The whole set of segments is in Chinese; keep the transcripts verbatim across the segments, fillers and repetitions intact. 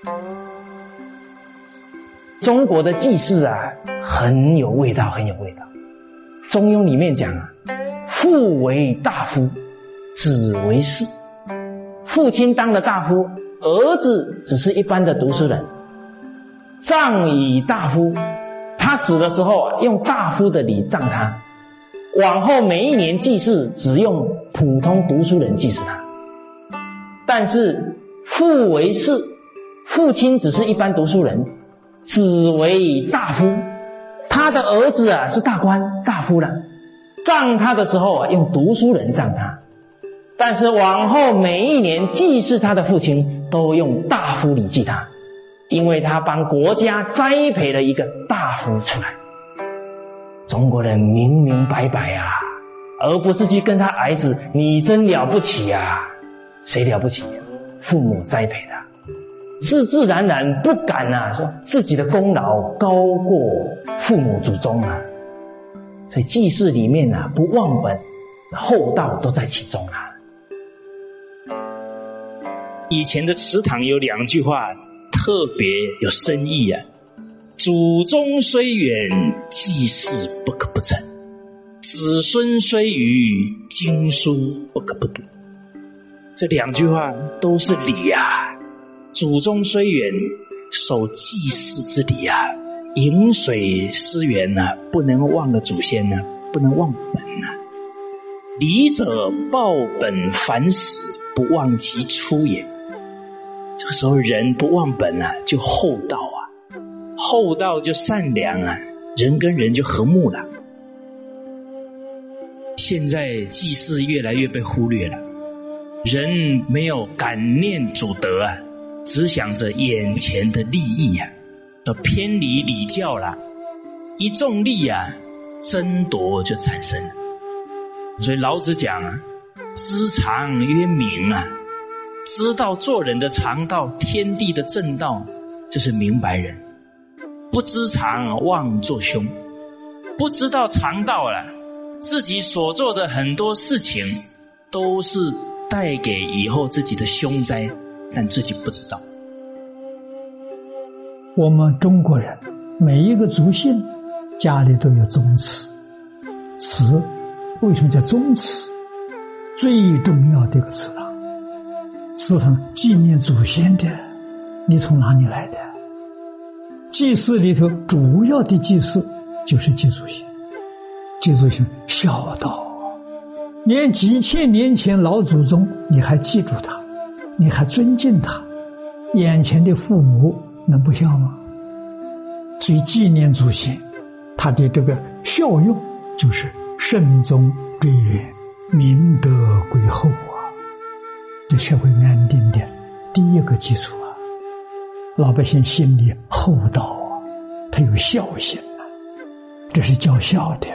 中国的祭祀啊，很有味道，很有味道。中庸里面讲啊，父为大夫，子为士。父亲当了大夫，儿子只是一般的读书人。葬以大夫，他死的时候啊，用大夫的礼葬他。往后每一年祭祀，只用普通读书人祭祀他。但是父为士，父亲只是一般读书人，子为大夫，他的儿子啊是大官大夫了。葬他的时候啊，用读书人葬他。但是往后每一年祭祀他的父亲，都用大夫礼祭他，因为他帮国家栽培了一个大夫出来。中国人明明白白啊，而不是去跟他儿子你真了不起啊。谁了不起啊？父母栽培的，自自然然不敢啊说自己的功劳高过父母祖宗啊。所以祭祀里面啊，不忘本，厚道都在其中啊。以前的祠堂有两句话特别有深意啊：祖宗虽远，祭祀不可不成；子孙虽愚，经书不可不读。这两句话都是礼啊。祖宗虽远，守祭祀之礼啊，饮水思源啊，不能忘了祖先啊，不能忘本啊。礼者报本反始，不忘其初也。这个时候人不忘本啊，就厚道啊，厚道就善良啊，人跟人就和睦了。现在祭祀越来越被忽略了，人没有感念祖德啊，只想着眼前的利益啊，都偏离礼教了。一重利啊，争夺就产生了。所以老子讲啊，知常曰明啊，知道做人的常道，天地的正道，这是明白人。不知常妄作凶，不知道常道了，自己所做的很多事情都是带给以后自己的凶灾，但自己不知道。 我们中国人每一个族姓家里都有宗祠，祠为什么叫宗祠？最重要的一个祠堂，祠堂纪念祖先的，你从哪里来的？祭祀里头主要的祭祀就是祭祖先，祭祖先孝道，连几千年前老祖宗你还记住他，你还尊敬他，眼前的父母能不孝吗？所以纪念祖先，他的这个效用就是慎终追远，明德归厚啊，这社会安定的第一个基础啊。老百姓心里厚道啊，他有孝心啊，这是叫孝的。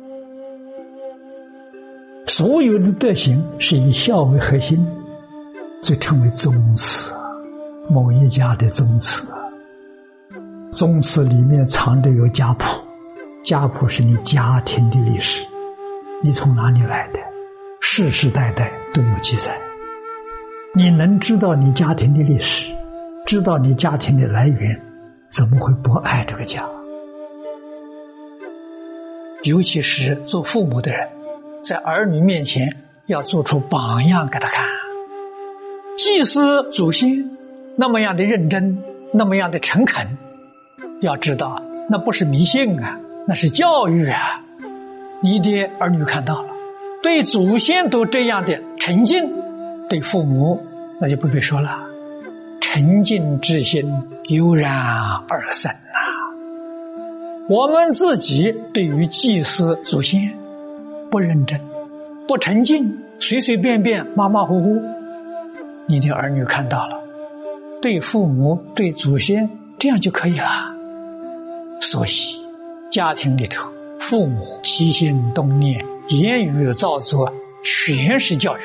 所有的德行是以孝为核心，所以称为宗祠，某一家的宗祠。宗祠里面藏着有家谱，家谱是你家庭的历史，你从哪里来的，世世代代都有记载。你能知道你家庭的历史，知道你家庭的来源，怎么会不爱这个家？尤其是做父母的人，在儿女面前要做出榜样给他看。祭祀祖先那么样的认真，那么样的诚恳，要知道那不是迷信啊，那是教育啊。你的儿女看到了，对祖先都这样的诚敬，对父母那就不必说了，诚敬之心油然而生啊。我们自己对于祭祀祖先不认真，不诚敬，随随便便马马虎虎，你的儿女看到了，对父母对祖先这样就可以了。所以家庭里头父母起心动念言语造作全是教育。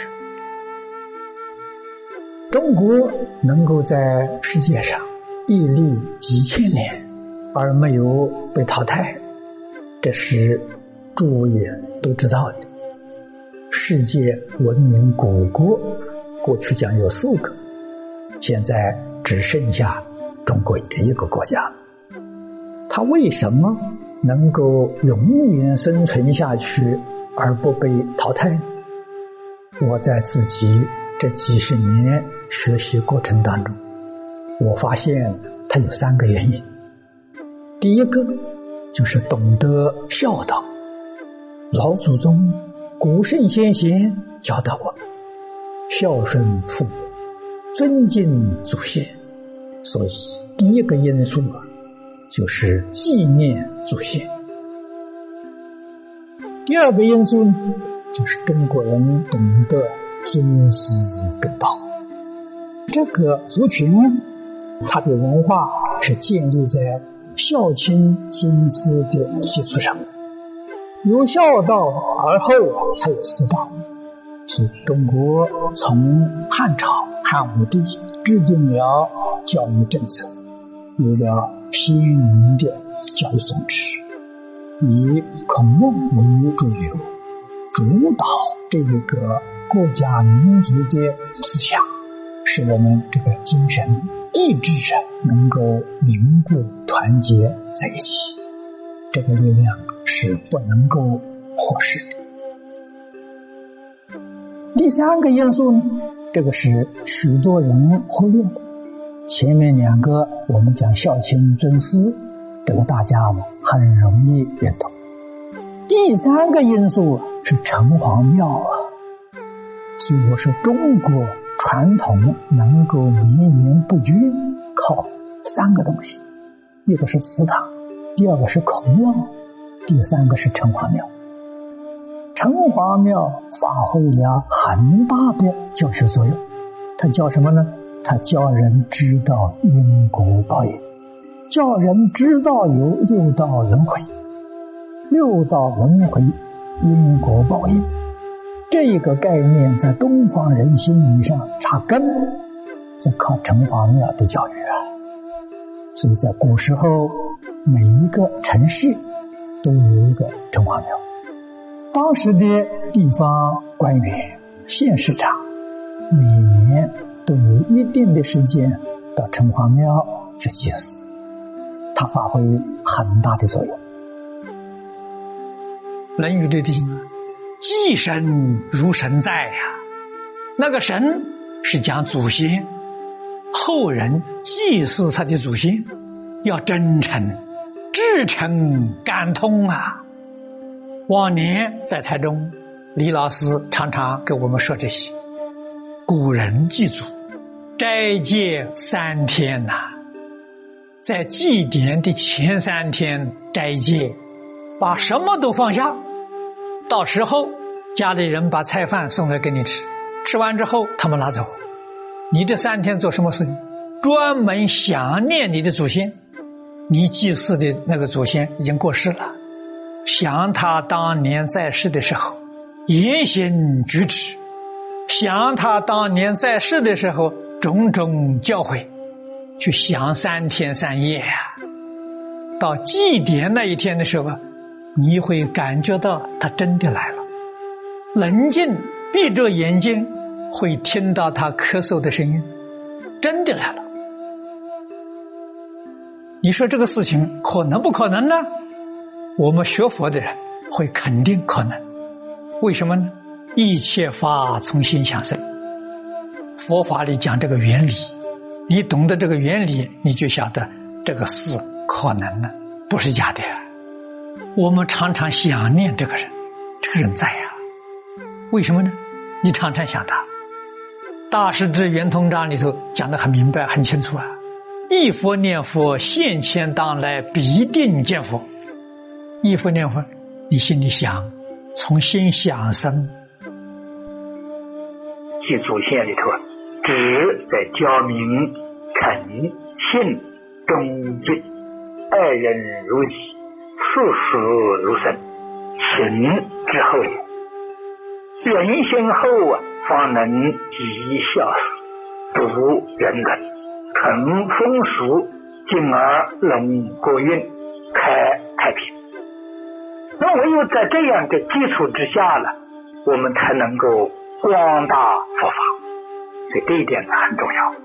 中国能够在世界上屹立几千年而没有被淘汰，这是诸位都知道的。世界文明古国过去讲有四个，现在只只剩下中国这一个国家。它为什么能够永远生存下去而不被淘汰呢？我在自己这几十年学习过程当中，我发现它有三个原因。第一个就是懂得孝道，老祖宗古圣先贤教导我们孝顺父母，尊敬祖先，所以第一个因素啊，就是纪念祖先。第二个因素呢，就是中国人懂得尊师重道。这个族群它的文化是建立在孝亲尊师的基础上，由孝道而后才有师道。所以中国从汉朝汉武帝制定了教育政策，有了鲜明的教育宗旨，以孔孟为主流，主导这个国家民族的思想，使我们这个精神意志上能够凝固团结在一起，这个力量是不能够忽视的。第三个因素呢，这个是许多人忽略了。前面两个我们讲孝亲尊师，这个大家呢很容易认同。第三个因素啊是城隍庙啊，所以我说中国传统能够绵延不绝，靠三个东西，一个是祠堂，第二个是孔庙，第三个是城隍庙。城隍庙发挥了很大的教学作用，它教什么呢？它教人知道因果报应，叫人知道有六道轮回，六道轮回因果报应这个概念在东方人心理上扎根，这靠城隍庙的教育啊。所以在古时候每一个城市都有一个城隍庙，当时的地方官员县市长每年都有一定的时间到城隍庙去祭祀，它发挥很大的作用。论语里的祭神如神在呀、啊，那个神是讲祖先，后人祭祀他的祖先要真诚至诚感通啊。往年在台中，李老师常常给我们说这些。古人祭祖斋戒三天呐、啊，在祭典的前三天斋戒，把什么都放下，到时候家里人把菜饭送来给你吃，吃完之后他们拿走。你这三天做什么事情？专门想念你的祖先，你祭祀的那个祖先已经过世了，想他当年在世的时候言行举止，想他当年在世的时候种种教诲，去想三天三夜啊。到祭典那一天的时候，你会感觉到他真的来了，冷静闭着眼睛会听到他咳嗽的声音，真的来了。你说这个事情可能不可能呢？我们学佛的人会肯定可能。为什么呢？一切法从心想生，佛法里讲这个原理，你懂得这个原理，你就晓得这个事可能了，不是假的。我们常常想念这个人，这个人在呀、啊，为什么呢？你常常想他。大师至圆通章里头讲得很明白很清楚啊，忆佛念佛，现前当来必定见佛。忆佛念佛，你心里想，从心想生。 祭祖先里头只在教明诚信忠罪，爱人如己，事事如神，行之后也。人先后啊，方能积孝事，度人伦，成风俗，进而隆国运，开太平。那唯有在这样的基础之下了，我们才能够光大佛法，所以这一点呢很重要。